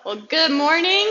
Well, good morning.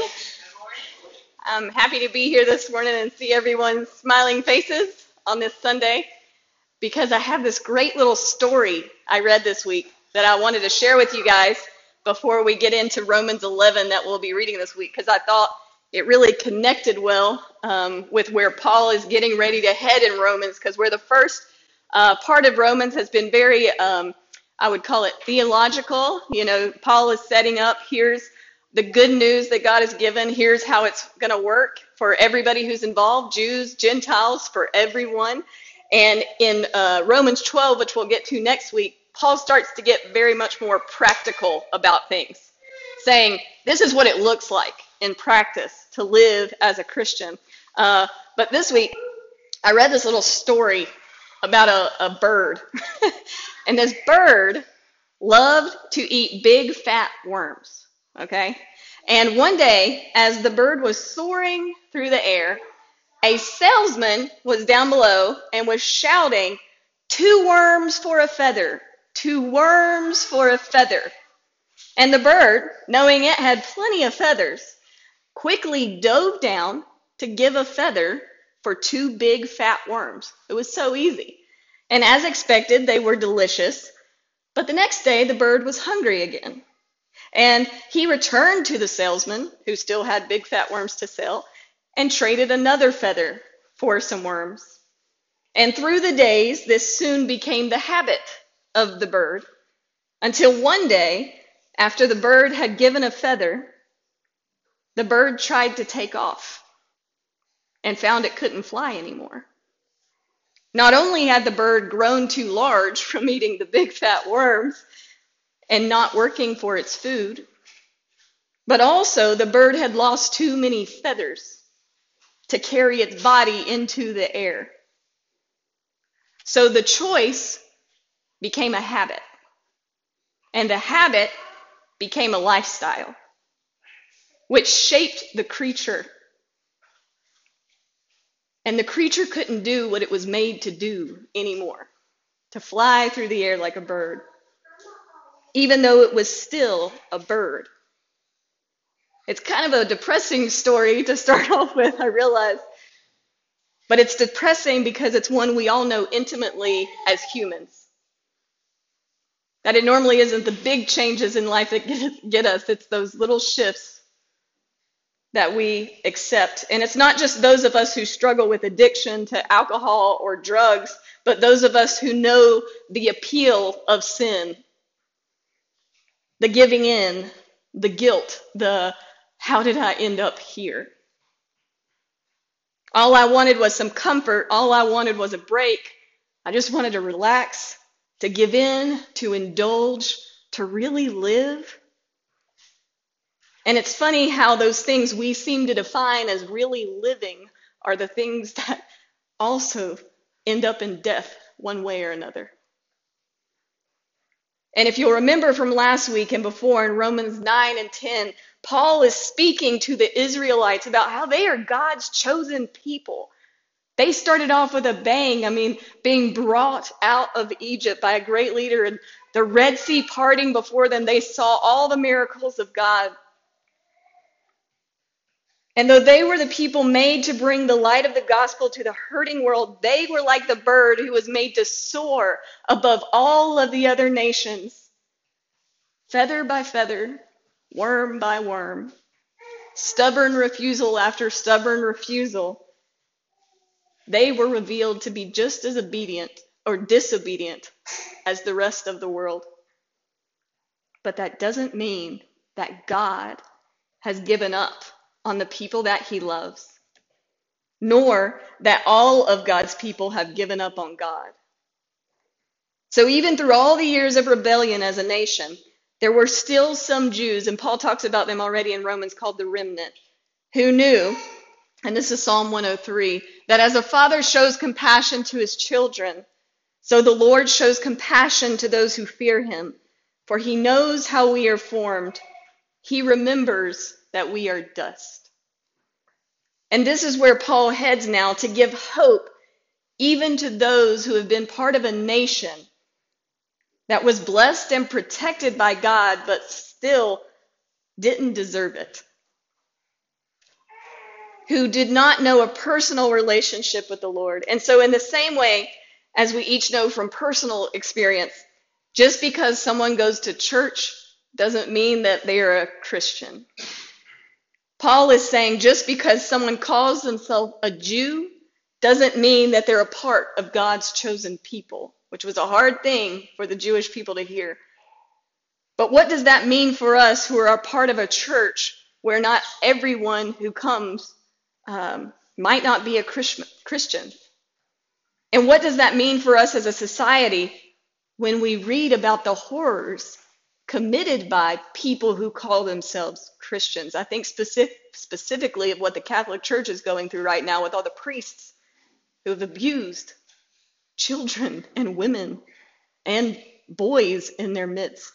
I'm happy to be here this morning and see everyone's smiling faces on this Sunday because I have this great little story I read this week that I wanted to share with you guys before we get into Romans 11 that we'll be reading this week because I thought it really connected well with where Paul is getting ready to head in Romans because where the first part of Romans has been very, I would call it theological. You know, Paul is setting up, here's the good news that God has given. Here's how it's going to work for everybody who's involved, Jews, Gentiles, for everyone. And in Romans 12, which we'll get to next week, Paul starts to get very much more practical about things, saying this is what it looks like in practice to live as a Christian. But this week, I read this little story about a bird. And this bird loved to eat big, fat worms. Okay? And one day, as the bird was soaring through the air, a salesman was down below and was shouting, 2 worms for a feather, 2 worms for a feather. And the bird, knowing it had plenty of feathers, quickly dove down to give a feather for 2 big fat worms. It was so easy. And as expected, they were delicious. But the next day, the bird was hungry again. And he returned to the salesman, who still had big fat worms to sell, and traded another feather for some worms. And through the days, this soon became the habit of the bird, until one day, after the bird had given a feather, the bird tried to take off and found it couldn't fly anymore. Not only had the bird grown too large from eating the big fat worms and not working for its food, but also the bird had lost too many feathers to carry its body into the air. So the choice became a habit, and the habit became a lifestyle, which shaped the creature. And the creature couldn't do what it was made to do anymore, to fly through the air like a bird, even though it was still a bird. It's kind of a depressing story to start off with, I realize. But it's depressing because it's one we all know intimately as humans. That it normally isn't the big changes in life that get us, it's those little shifts that we accept. And it's not just those of us who struggle with addiction to alcohol or drugs, but those of us who know the appeal of sin, the giving in, the guilt, the how did I end up here? All I wanted was some comfort. All I wanted was a break. I just wanted to relax, to give in, to indulge, to really live. And it's funny how those things we seem to define as really living are the things that also end up in death one way or another. And if you'll remember from last week and before in Romans 9 and 10, Paul is speaking to the Israelites about how they are God's chosen people. They started off with a bang, being brought out of Egypt by a great leader and the Red Sea parting before them. They saw all the miracles of God. And though they were the people made to bring the light of the gospel to the hurting world, they were like the bird who was made to soar above all of the other nations. Feather by feather, worm by worm, stubborn refusal after stubborn refusal, they were revealed to be just as obedient or disobedient as the rest of the world. But that doesn't mean that God has given up on the people that he loves, nor that all of God's people have given up on God. So even through all the years of rebellion as a nation, there were still some Jews, and Paul talks about them already in Romans, called the remnant, who knew, and this is Psalm 103, that as a father shows compassion to his children, so the Lord shows compassion to those who fear him, for he knows how we are formed. He remembers that we are dust. And this is where Paul heads now to give hope even to those who have been part of a nation that was blessed and protected by God, but still didn't deserve it, who did not know a personal relationship with the Lord. And so in the same way, as we each know from personal experience, just because someone goes to church doesn't mean that they are a Christian. Paul is saying just because someone calls themselves a Jew doesn't mean that they're a part of God's chosen people, which was a hard thing for the Jewish people to hear. But what does that mean for us who are a part of a church where not everyone who comes might not be a Christian? And what does that mean for us as a society when we read about the horrors committed by people who call themselves Christians? I think specifically of what the Catholic Church is going through right now with all the priests who have abused children and women and boys in their midst.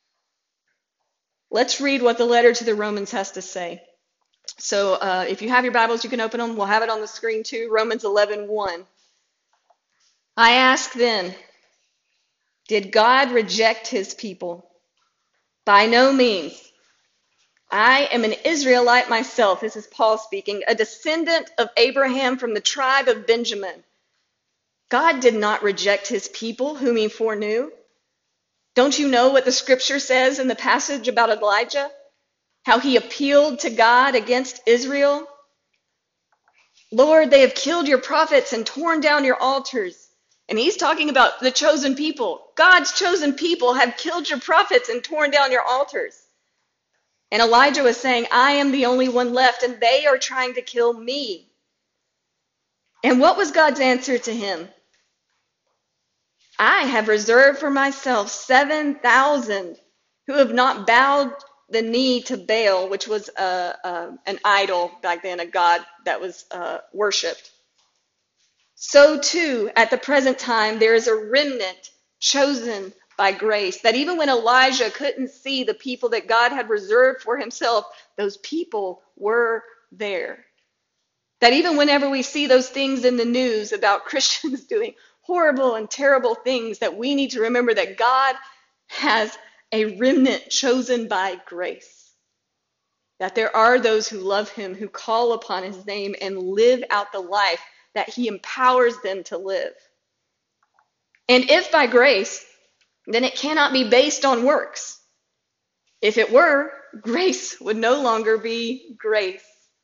Let's read what the letter to the Romans has to say. So if you have your Bibles, you can open them. We'll have it on the screen too. Romans 11:1. I ask then, did God reject his people? By no means. I am an Israelite myself, this is Paul speaking, a descendant of Abraham from the tribe of Benjamin. God did not reject his people whom he foreknew. Don't you know what the scripture says in the passage about Elijah? How he appealed to God against Israel? Lord, they have killed your prophets and torn down your altars. And he's talking about the chosen people. God's chosen people have killed your prophets and torn down your altars. And Elijah was saying, I am the only one left, and they are trying to kill me. And what was God's answer to him? I have reserved for myself 7,000 who have not bowed the knee to Baal, which was an idol back then, a god that was worshipped. So too, at the present time, there is a remnant chosen by grace, that even when Elijah couldn't see the people that God had reserved for himself, those people were there. That even whenever we see those things in the news about Christians doing horrible and terrible things, that we need to remember that God has a remnant chosen by grace. That there are those who love him, who call upon his name and live out the life that he empowers them to live. And if by grace, then it cannot be based on works. If it were, grace would no longer be grace.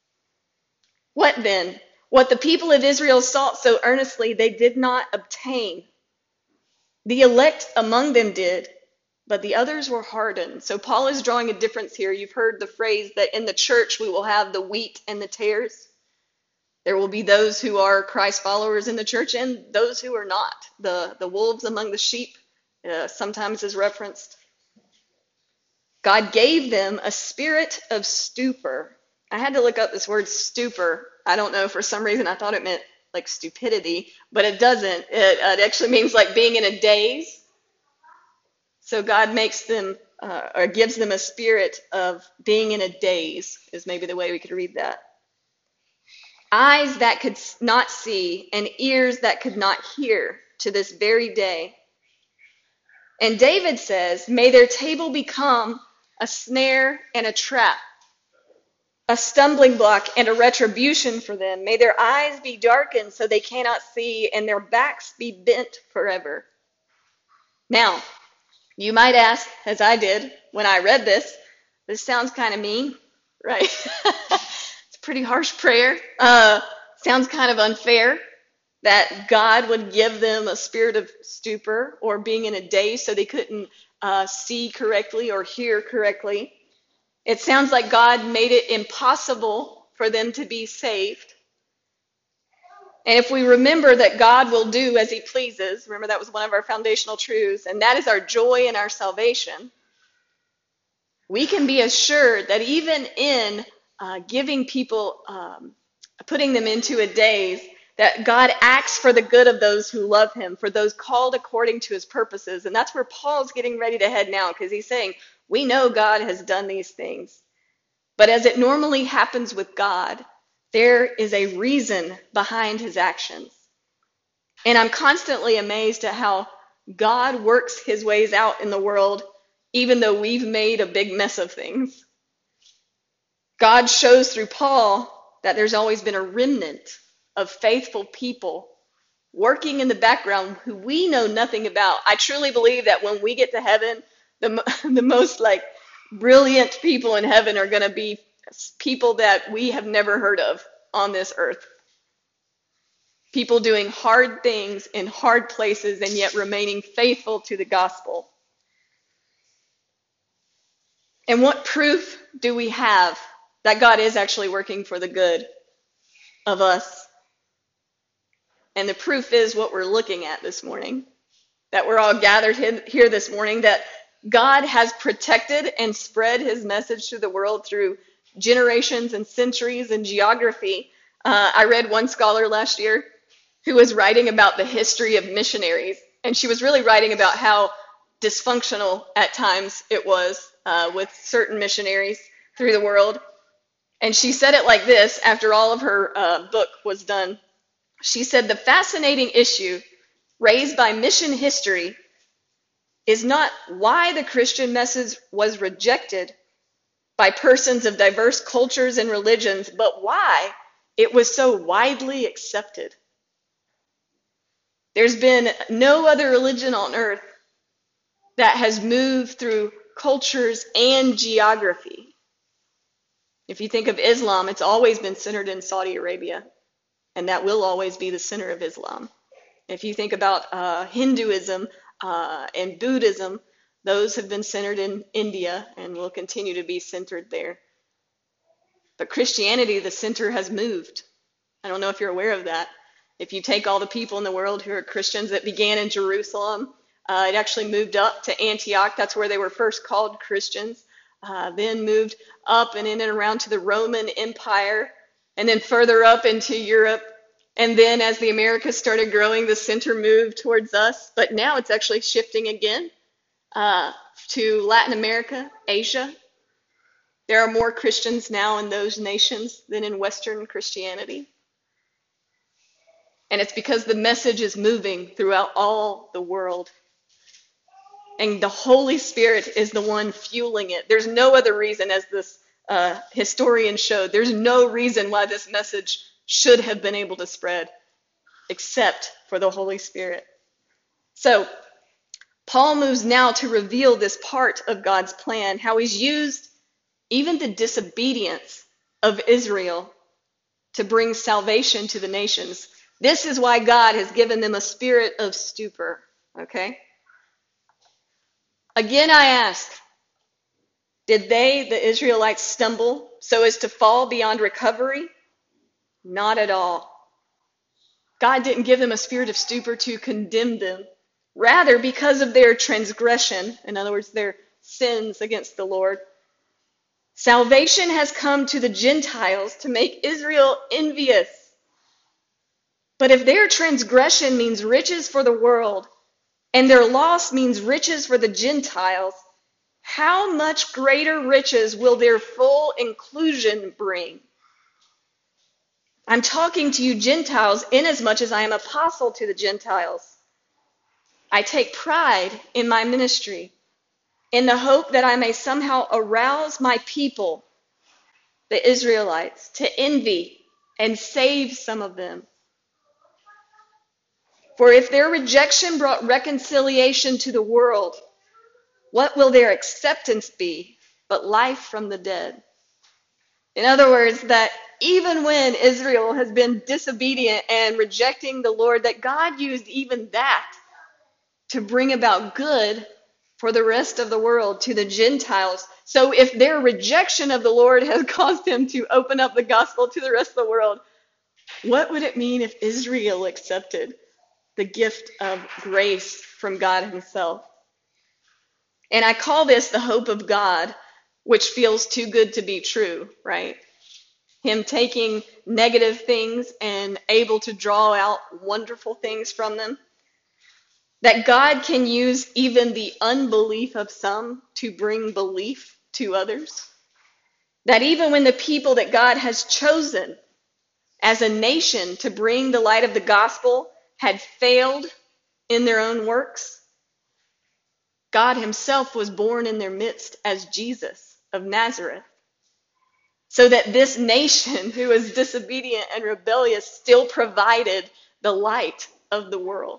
What then? What the people of Israel sought so earnestly, they did not obtain. The elect among them did, but the others were hardened. So Paul is drawing a difference here. You've heard the phrase that in the church we will have the wheat and the tares. There will be those who are Christ followers in the church and those who are not. The wolves among the sheep sometimes is referenced. God gave them a spirit of stupor. I had to look up this word stupor. I don't know, for some reason I thought it meant like stupidity, but it doesn't. It actually means like being in a daze. So God makes them or gives them a spirit of being in a daze, is maybe the way we could read that. Eyes that could not see and ears that could not hear to this very day. And David says, may their table become a snare and a trap, a stumbling block and a retribution for them. May their eyes be darkened so they cannot see, and their backs be bent forever. Now, you might ask, as I did when I read this sounds kind of mean, right? It's a pretty harsh prayer. Sounds kind of unfair that God would give them a spirit of stupor or being in a daze so they couldn't see correctly or hear correctly. It sounds like God made it impossible for them to be saved. And if we remember that God will do as he pleases, remember that was one of our foundational truths, and that is our joy in our salvation, we can be assured that even in giving people, putting them into a daze, that God acts for the good of those who love him, for those called according to his purposes. And that's where Paul's getting ready to head now, because he's saying, we know God has done these things. But as it normally happens with God, there is a reason behind his actions. And I'm constantly amazed at how God works his ways out in the world, even though we've made a big mess of things. God shows through Paul that there's always been a remnant of faithful people working in the background who we know nothing about. I truly believe that when we get to heaven, the most like brilliant people in heaven are going to be people that we have never heard of on this earth. People doing hard things in hard places and yet remaining faithful to the gospel. And what proof do we have that God is actually working for the good of us? And the proof is what we're looking at this morning, that we're all gathered here this morning, that God has protected and spread his message to the world through generations and centuries and geography. I read one scholar last year who was writing about the history of missionaries, and she was really writing about how dysfunctional at times it was with certain missionaries through the world. And she said it like this after all of her book was done. She said, the fascinating issue raised by mission history is not why the Christian message was rejected by persons of diverse cultures and religions, but why it was so widely accepted. There's been no other religion on earth that has moved through cultures and geography. If you think of Islam, it's always been centered in Saudi Arabia, and that will always be the center of Islam. If you think about Hinduism and Buddhism, those have been centered in India and will continue to be centered there. But Christianity, the center has moved. I don't know if you're aware of that. If you take all the people in the world who are Christians that began in Jerusalem, it actually moved up to Antioch. That's where they were first called Christians. Then moved up and in and around to the Roman Empire, and then further up into Europe. And then as the Americas started growing, the center moved towards us. But now it's actually shifting again to Latin America, Asia. There are more Christians now in those nations than in Western Christianity. And it's because the message is moving throughout all the world. And the Holy Spirit is the one fueling it. There's no other reason, as this historian showed, there's no reason why this message should have been able to spread except for the Holy Spirit. So Paul moves now to reveal this part of God's plan, how he's used even the disobedience of Israel to bring salvation to the nations. This is why God has given them a spirit of stupor, okay? Again, I ask, did they, the Israelites, stumble so as to fall beyond recovery? Not at all. God didn't give them a spirit of stupor to condemn them. Rather, because of their transgression, in other words, their sins against the Lord, salvation has come to the Gentiles to make Israel envious. But if their transgression means riches for the world, and their loss means riches for the Gentiles, how much greater riches will their full inclusion bring? I'm talking to you Gentiles inasmuch as I am apostle to the Gentiles. I take pride in my ministry in the hope that I may somehow arouse my people, the Israelites, to envy and save some of them. For if their rejection brought reconciliation to the world, what will their acceptance be but life from the dead? In other words, that even when Israel has been disobedient and rejecting the Lord, that God used even that to bring about good for the rest of the world, to the Gentiles. So if their rejection of the Lord has caused them to open up the gospel to the rest of the world, what would it mean if Israel accepted the gift of grace from God himself? And I call this the hope of God, which feels too good to be true, right? Him taking negative things and able to draw out wonderful things from them. That God can use even the unbelief of some to bring belief to others. That even when the people that God has chosen as a nation to bring the light of the gospel had failed in their own works, God himself was born in their midst as Jesus of Nazareth. so that this nation who was disobedient and rebellious still provided the light of the world.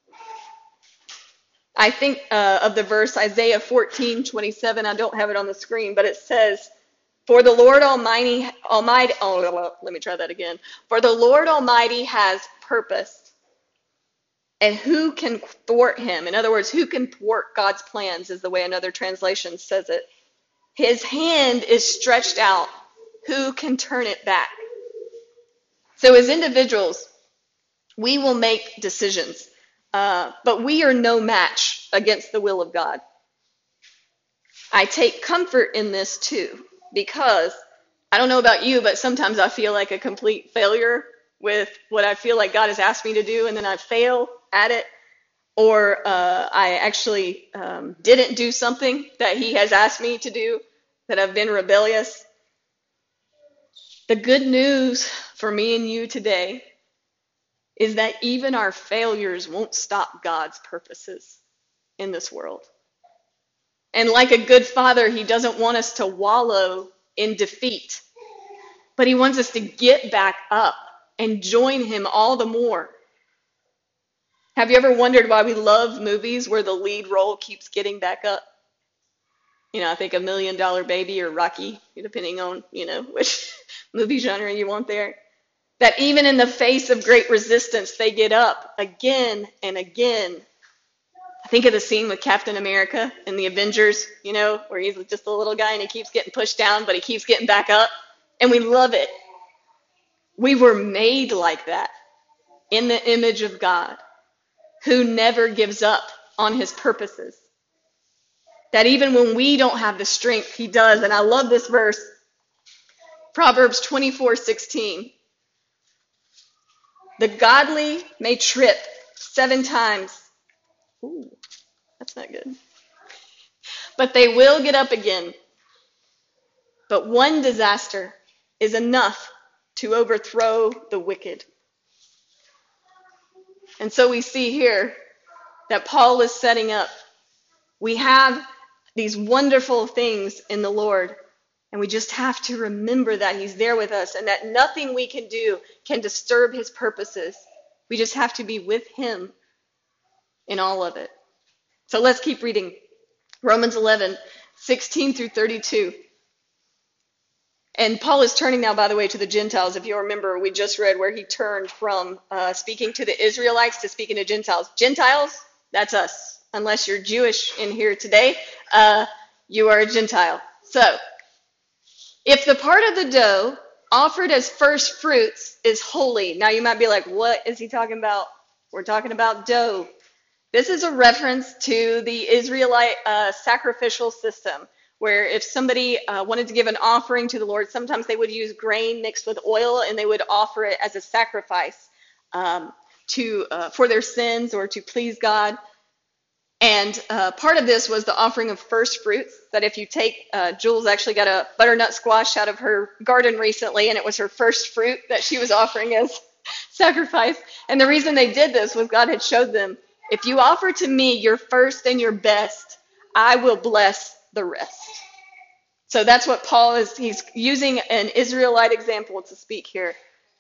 I think of the verse Isaiah 14:27. I don't have it on the screen, but it says, "For the Lord Almighty, let me try that again. For the Lord Almighty has purpose, and who can thwart him?" In other words, who can thwart God's plans is the way another translation says it. His hand is stretched out. Who can turn it back? So as individuals, we will make decisions, but we are no match against the will of God. I take comfort in this too, because I don't know about you, but sometimes I feel like a complete failure with what I feel like God has asked me to do, and then I fail at it, or I actually didn't do something that He has asked me to do, that I've been rebellious. The good news for me and you today is that even our failures won't stop God's purposes in this world. And like a good father, He doesn't want us to wallow in defeat, but He wants us to get back up and join Him all the more. Have you ever wondered why we love movies where the lead role keeps getting back up? I think $1 Million Baby or Rocky, depending on, which movie genre you want there. That even in the face of great resistance, they get up again and again. I think of the scene with Captain America in the Avengers, where he's just a little guy and he keeps getting pushed down, but he keeps getting back up. And we love it. We were made like that, in the image of God, who never gives up on His purposes. That even when we don't have the strength, He does. And I love this verse, Proverbs 24:16. The godly may trip 7 times. Ooh, that's not good. But they will get up again. But one disaster is enough to overthrow the wicked. And so we see here that Paul is setting up. We have these wonderful things in the Lord, and we just have to remember that He's there with us and that nothing we can do can disturb His purposes. We just have to be with Him in all of it. So let's keep reading. Romans 11:16 through 32. And Paul is turning now, by the way, to the Gentiles. If you remember, we just read where he turned from speaking to the Israelites to speaking to Gentiles. Gentiles, that's us. Unless you're Jewish in here today, you are a Gentile. So, if the part of the dough offered as first fruits is holy. Now you might be like, what is he talking about? We're talking about dough. This is a reference to the Israelite sacrificial system, where if somebody wanted to give an offering to the Lord, sometimes they would use grain mixed with oil, and they would offer it as a sacrifice for their sins or to please God. And part of this was the offering of first fruits, that if you take, Jules actually got a butternut squash out of her garden recently, and it was her first fruit that she was offering as sacrifice. And the reason they did this was God had showed them, if you offer to me your first and your best, I will bless the rest. So that's what Paul is, he's using an Israelite example to speak here.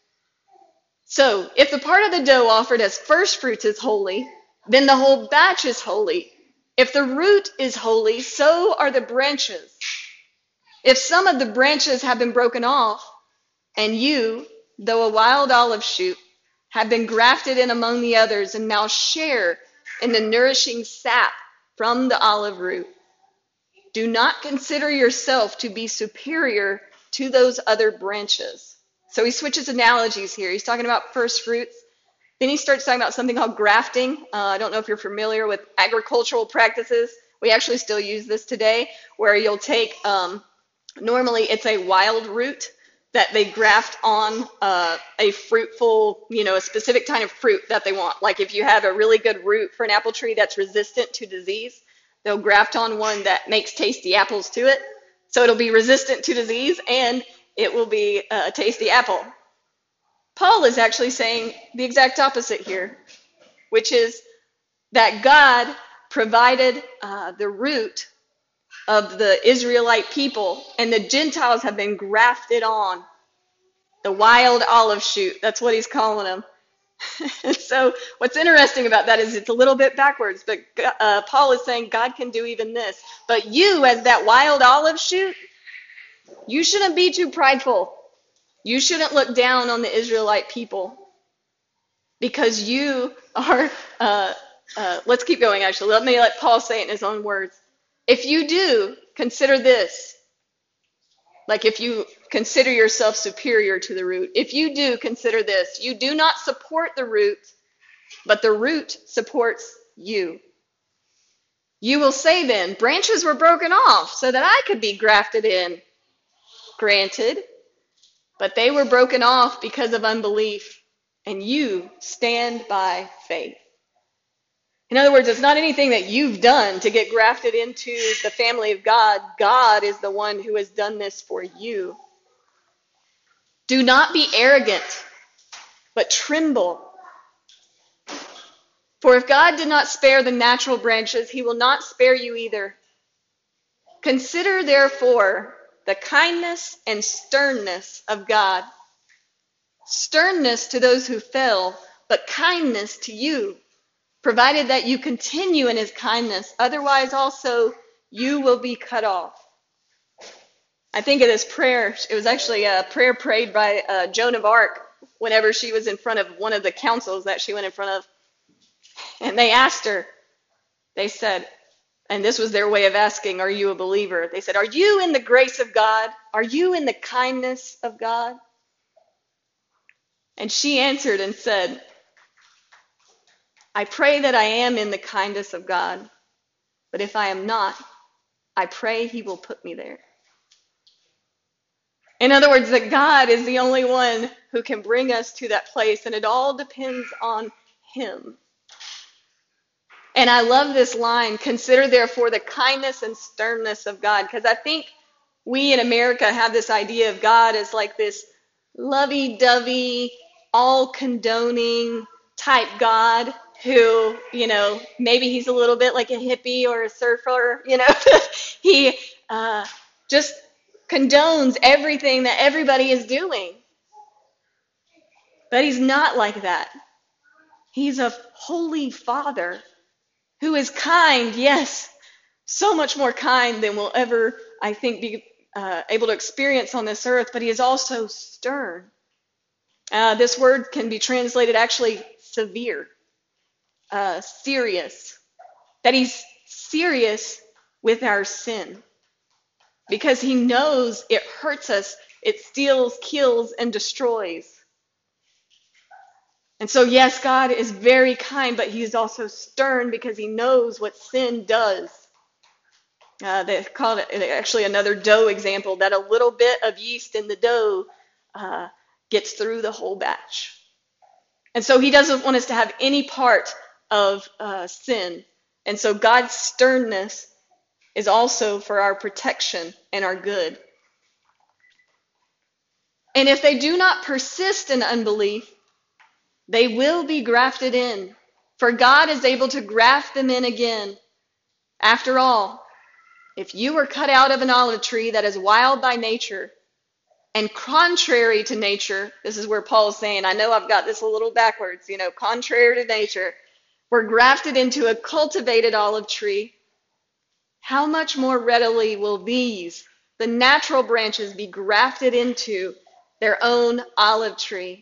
So if the part of the dough offered as first fruits is holy, then the whole batch is holy. If the root is holy, so are the branches. If some of the branches have been broken off, and you, though a wild olive shoot, have been grafted in among the others, and now share in the nourishing sap from the olive root, do not consider yourself to be superior to those other branches. So he switches analogies here. He's talking about first fruits. Then he starts talking about something called grafting. I don't know if you're familiar with agricultural practices. We actually still use this today, where you'll take, normally it's a wild root that they graft on a fruitful, a specific kind of fruit that they want. Like if you have a really good root for an apple tree that's resistant to disease, they'll graft on one that makes tasty apples to it. So it'll be resistant to disease, and it will be a tasty apple. Paul is actually saying the exact opposite here, which is that God provided the root of the Israelite people, and the Gentiles have been grafted on. The wild olive shoot, that's what he's calling them. And so what's interesting about that is it's a little bit backwards, but Paul is saying God can do even this. But you, as that wild olive shoot, you shouldn't be too prideful. You shouldn't look down on the Israelite people, because you are, let's keep going actually. Let Paul say it in his own words. If you do, consider this. Like if you consider yourself superior to the root. If you do, consider this. You do not support the root, but the root supports you. You will say then, branches were broken off so that I could be grafted in. Granted, but they were broken off because of unbelief, and you stand by faith. In other words, it's not anything that you've done to get grafted into the family of God. God is the one who has done this for you. Do not be arrogant, but tremble. For if God did not spare the natural branches, he will not spare you either. Consider, therefore, the kindness and sternness of God. Sternness to those who fell, but kindness to you, provided that you continue in his kindness. Otherwise also you will be cut off. I think of this prayer. It was actually a prayer prayed by Joan of Arc whenever she was in front of one of the councils that she went in front of. And they asked her, they said, and this was their way of asking, are you a believer? They said, are you in the grace of God? Are you in the kindness of God? And she answered and said, I pray that I am in the kindness of God, but if I am not, I pray he will put me there. In other words, that God is the only one who can bring us to that place, and it all depends on him. And I love this line, consider therefore the kindness and sternness of God, because I think we in America have this idea of God as like this lovey-dovey, all-condoning type God who, maybe he's a little bit like a hippie or a surfer, he just condones everything that everybody is doing. But he's not like that. He's a holy Father who is kind, yes, so much more kind than we'll ever, I think, be able to experience on this earth, but he is also stern. This word can be translated actually severe, serious, that he's serious with our sin because he knows it hurts us, it steals, kills, and destroys. And so, yes, God is very kind, but he is also stern because he knows what sin does. They called it actually another dough example, that a little bit of yeast in the dough gets through the whole batch. And so he doesn't want us to have any part of sin. And so God's sternness is also for our protection and our good. And if they do not persist in unbelief, they will be grafted in, for God is able to graft them in again. After all, if you were cut out of an olive tree that is wild by nature and contrary to nature, this is where Paul's saying, I know I've got this a little backwards, contrary to nature, were grafted into a cultivated olive tree, how much more readily will these, the natural branches, be grafted into their own olive tree?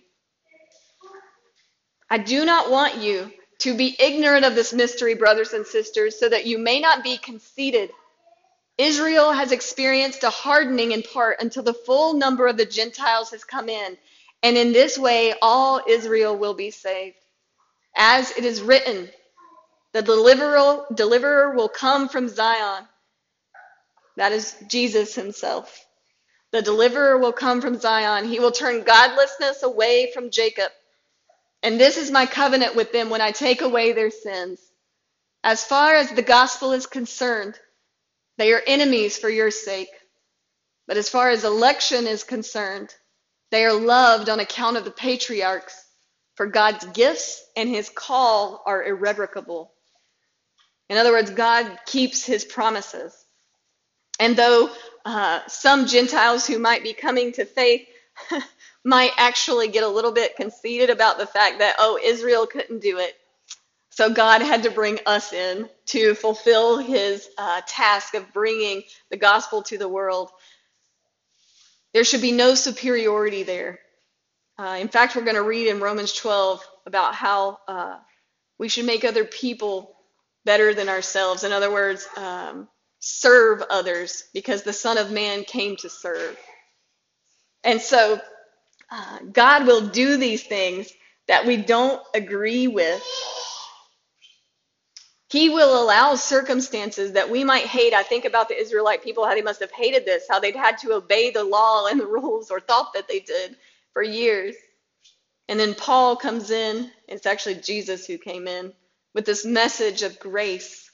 I do not want you to be ignorant of this mystery, brothers and sisters, so that you may not be conceited. Israel has experienced a hardening in part until the full number of the Gentiles has come in, and in this way all Israel will be saved. As it is written, the deliverer will come from Zion. That is Jesus himself. The deliverer will come from Zion. He will turn godlessness away from Jacob. And this is my covenant with them when I take away their sins. As far as the gospel is concerned, they are enemies for your sake. But as far as election is concerned, they are loved on account of the patriarchs, for God's gifts and his call are irrevocable. In other words, God keeps his promises. And though some Gentiles who might be coming to faith might actually get a little bit conceited about the fact that, oh, Israel couldn't do it, so God had to bring us in to fulfill his task of bringing the gospel to the world. There should be no superiority there. In fact, we're going to read in Romans 12 about how we should make other people better than ourselves. In other words, serve others, because the Son of Man came to serve. And so God will do these things that we don't agree with. He will allow circumstances that we might hate. I think about the Israelite people, how they must have hated this, how they'd had to obey the law and the rules, or thought that they did, for years. And then Paul comes in, it's actually Jesus who came in, with this message of grace.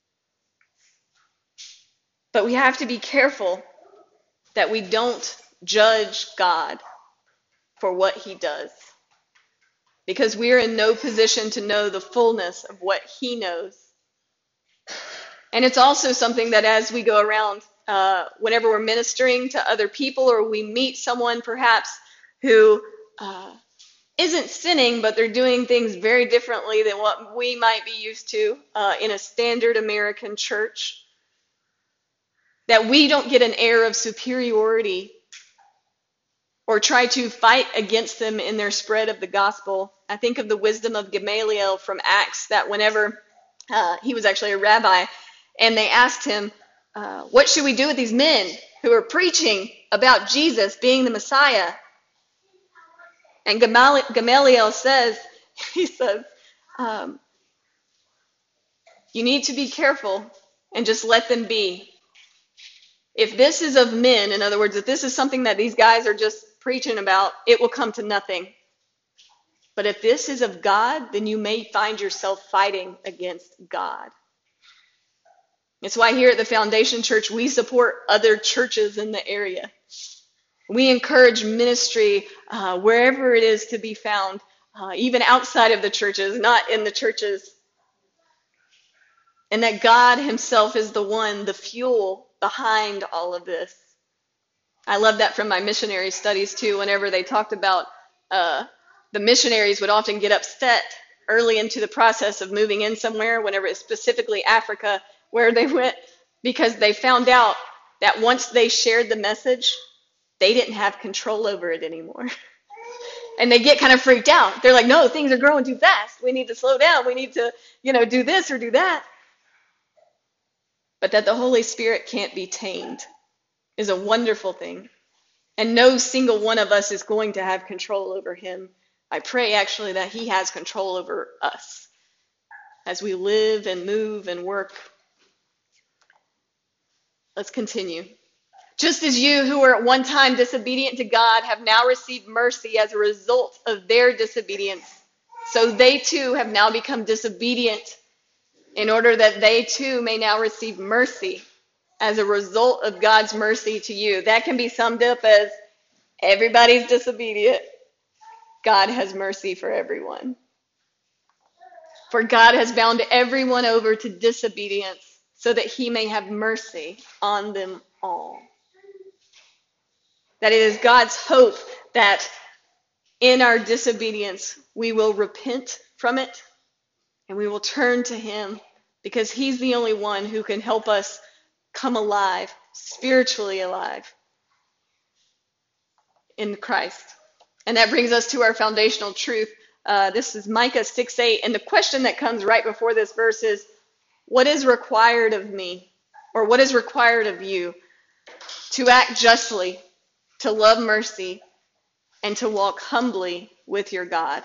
But we have to be careful that we don't judge God for what he does, because we are in no position to know the fullness of what he knows. And it's also something that as we go around, whenever we're ministering to other people, or we meet someone perhaps who isn't sinning, but they're doing things very differently than what we might be used to in a standard American church, that we don't get an air of superiority or try to fight against them in their spread of the gospel. I think of the wisdom of Gamaliel from Acts, that whenever he was actually a rabbi, and they asked him, what should we do with these men who are preaching about Jesus being the Messiah? And Gamaliel says, he says, you need to be careful and just let them be. If this is of men, in other words, if this is something that these guys are just preaching about, it will come to nothing. But if this is of God, then you may find yourself fighting against God. It's why here at the Foundation Church, we support other churches in the area. We encourage ministry wherever it is to be found, even outside of the churches, not in the churches. And that God himself is the one, the fuel behind all of this. I love that from my missionary studies too. Whenever they talked about the missionaries would often get upset early into the process of moving in somewhere, whenever it's specifically Africa, where they went, because they found out that once they shared the message, they didn't have control over it anymore. And they get kind of freaked out. They're like, no, things are growing too fast. We need to slow down. We need to, do this or do that. But that the Holy Spirit can't be tamed is a wonderful thing. And no single one of us is going to have control over him. I pray actually that he has control over us as we live and move and work. Let's continue. Just as you who were at one time disobedient to God have now received mercy as a result of their disobedience, so they too have now become disobedient in order that they too may now receive mercy as a result of God's mercy to you. That can be summed up as everybody's disobedient. God has mercy for everyone. For God has bound everyone over to disobedience so that he may have mercy on them all. That it is God's hope that in our disobedience we will repent from it and we will turn to him, because he's the only one who can help us come alive, spiritually alive in Christ. And that brings us to our foundational truth. This is Micah 6:8. And the question that comes right before this verse is, what is required of me, or what is required of you, to act justly, to love mercy, and to walk humbly with your God?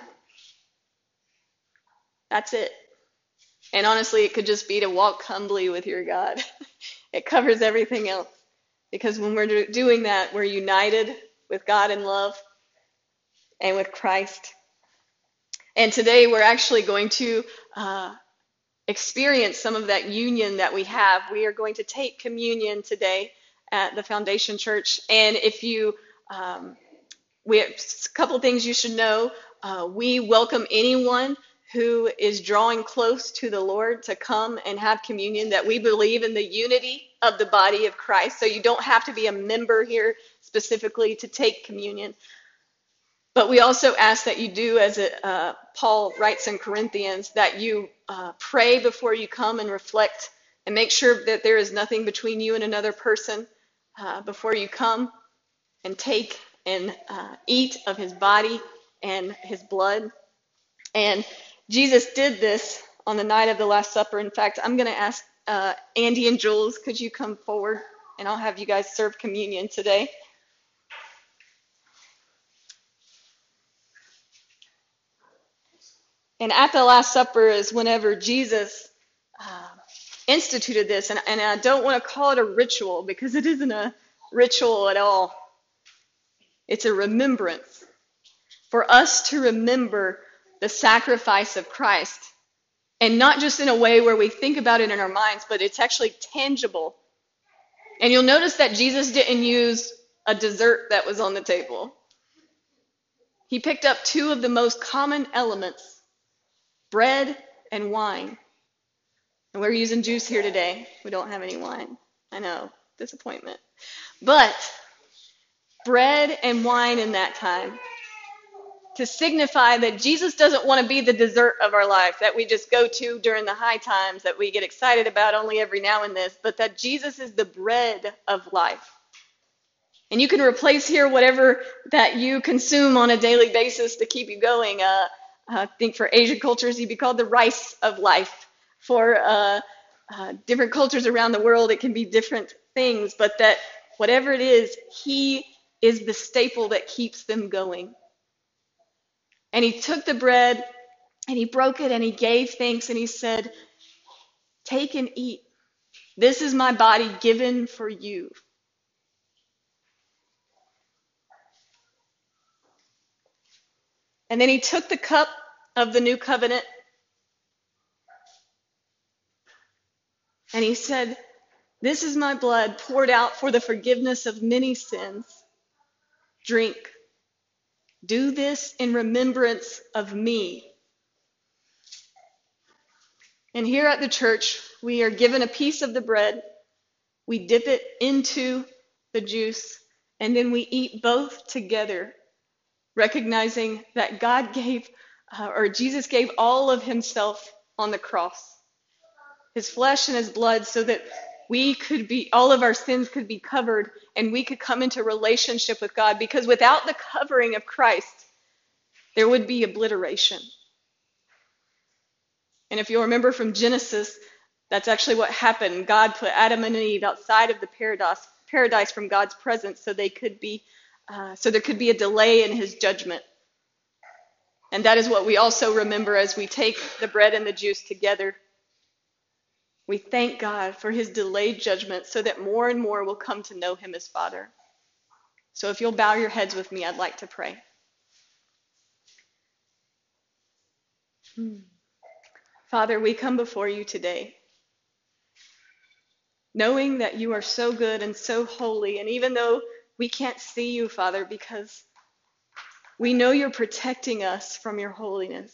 That's it. And honestly, it could just be to walk humbly with your God. It covers everything else. Because when we're doing that, we're united with God in love and with Christ. And today we're actually going to experience some of that union that we have. We are going to take communion today at the Foundation Church. And if you, we have a couple things you should know. We welcome anyone who is drawing close to the Lord to come and have communion, that we believe in the unity of the body of Christ. So you don't have to be a member here specifically to take communion. But we also ask that you do, as Paul writes in Corinthians, that you pray before you come and reflect and make sure that there is nothing between you and another person before you come and take and eat of his body and his blood. And Jesus did this on the night of the Last Supper. In fact, I'm going to ask Andy and Jules, could you come forward, and I'll have you guys serve communion today. And at the Last Supper is whenever Jesus instituted this. And I don't want to call it a ritual because it isn't a ritual at all. It's a remembrance. For us to remember the sacrifice of Christ. And not just in a way where we think about it in our minds, but it's actually tangible. And you'll notice that Jesus didn't use a dessert that was on the table. He picked up two of the most common elements, bread and wine. And we're using juice here today. We don't have any wine. I know, disappointment. But bread and wine in that time to signify that Jesus doesn't want to be the dessert of our life that we just go to during the high times that we get excited about only every now and then, but that Jesus is the bread of life. And you can replace here whatever that you consume on a daily basis to keep you going. I think for Asian cultures, he'd be called the rice of life. For different cultures around the world, it can be different things, but that whatever it is, he is the staple that keeps them going. And he took the bread and he broke it and he gave thanks and he said, "Take and eat. This is my body given for you." And then he took the cup of the new covenant and he said, "This is my blood poured out for the forgiveness of many sins. Drink. Do this in remembrance of me." And here at the church, we are given a piece of the bread. We dip it into the juice, and then we eat both together, recognizing that God gave, or Jesus gave all of himself on the cross, his flesh and his blood, so that we could be, all of our sins could be covered and we could come into relationship with God. Because without the covering of Christ, there would be obliteration. And if you'll remember from Genesis, that's actually what happened. God put Adam and Eve outside of the paradise from God's presence so they could be, so there could be a delay in his judgment. And that is what we also remember as we take the bread and the juice together. We thank God for his delayed judgment so that more and more will come to know him as Father. So if you'll bow your heads with me, I'd like to pray. Father, we come before you today, knowing that you are so good and so holy. And even though we can't see you, Father, because we know you're protecting us from your holiness.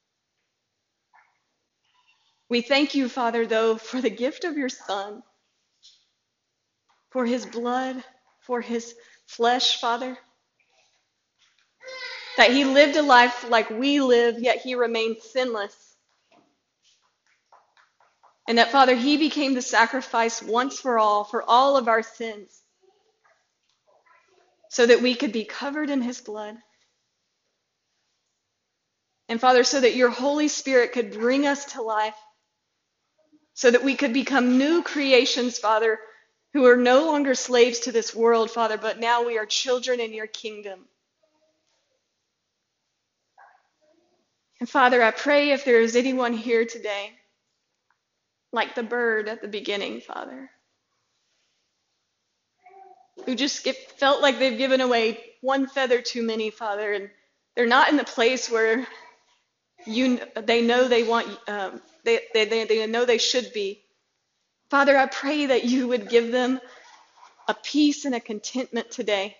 We thank you, Father, though, for the gift of your Son, for his blood, for his flesh, Father, that he lived a life like we live, yet he remained sinless. And that, Father, he became the sacrifice once for all of our sins, so that we could be covered in his blood. And, Father, so that your Holy Spirit could bring us to life, so that we could become new creations, Father, who are no longer slaves to this world, Father, but now we are children in your kingdom. And, Father, I pray if there is anyone here today, like the bird at the beginning, Father, who just felt like they've given away one feather too many, Father, and they're not in the place where they know they want, they know they should be. Father, I pray that you would give them a peace and a contentment today.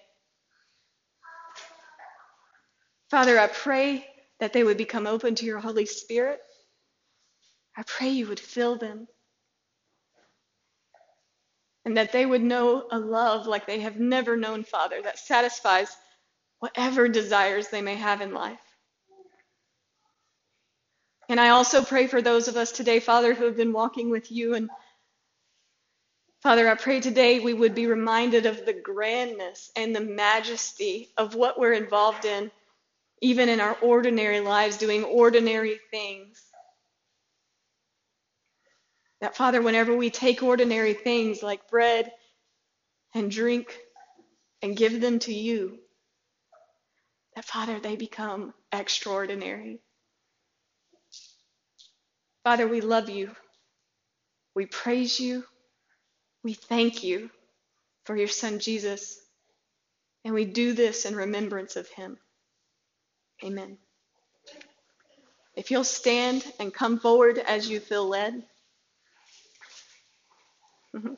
Father, I pray that they would become open to your Holy Spirit. I pray you would fill them. and that they would know a love like they have never known, Father, that satisfies whatever desires they may have in life. And I also pray for those of us today, Father, who have been walking with you. And Father, I pray today we would be reminded of the grandness and the majesty of what we're involved in, even in our ordinary lives, doing ordinary things. That, Father, whenever we take ordinary things like bread and drink and give them to you, that, Father, they become extraordinary. Father, we love you. We praise you. We thank you for your Son, Jesus. And we do this in remembrance of him. Amen. If you'll stand and come forward as you feel led. Mhm.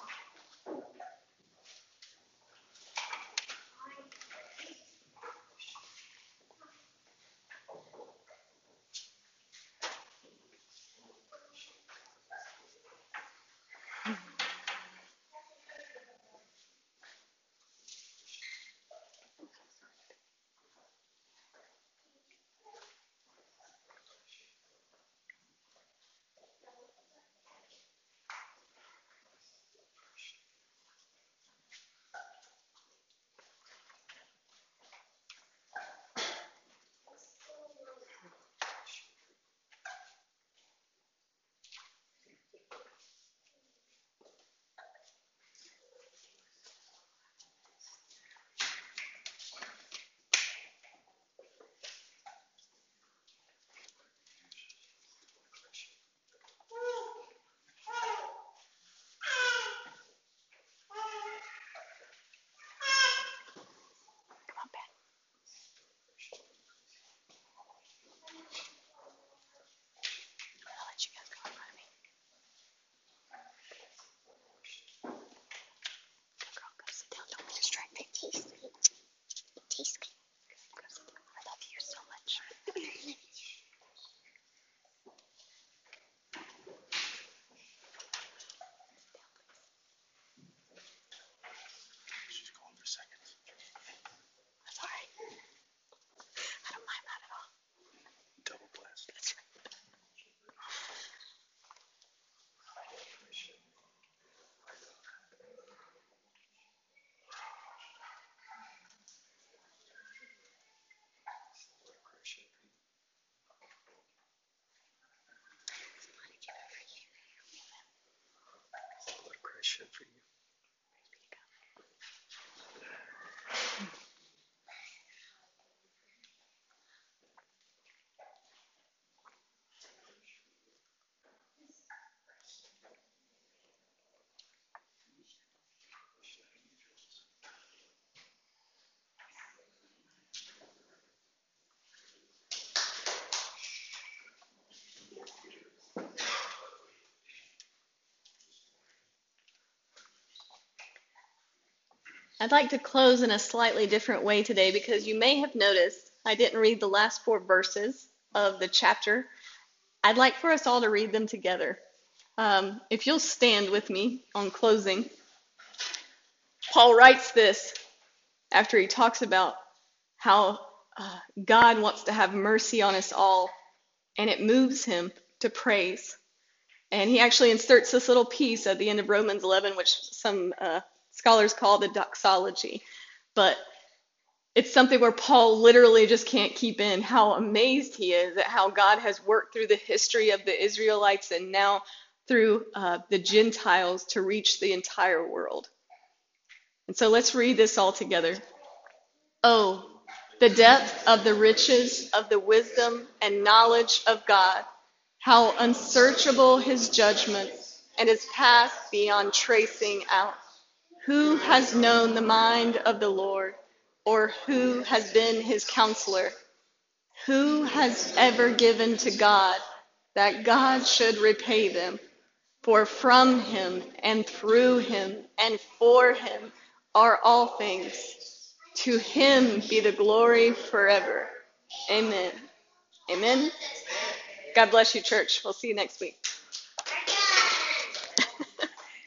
I'll let you guys go in front of me. Girl, go sit down. Don't be distracted. Tastes good. Go sit down. I love you so much. She's going for seconds. That's all right. I don't mind that at all. Double blast. That's right. Blood Christ shed for you. I'd like to close in a slightly different way today because you may have noticed I didn't read the last 4 verses of the chapter. I'd like for us all to read them together. If you'll stand with me on closing. Paul writes this after he talks about how God wants to have mercy on us all, and it moves him to praise. And he actually inserts this little piece at the end of Romans 11, which some scholars call the doxology. But it's something where Paul literally just can't keep in how amazed he is at how God has worked through the history of the Israelites and now through the Gentiles to reach the entire world. And so let's read this all together. Oh, the depth of the riches of the wisdom and knowledge of God, how unsearchable his judgments and his path beyond tracing out. Who has known the mind of the Lord, or who has been his counselor? Who has ever given to God that God should repay them? For from him and through him and for him are all things. To him be the glory forever. Amen. Amen. God bless you, church. We'll see you next week.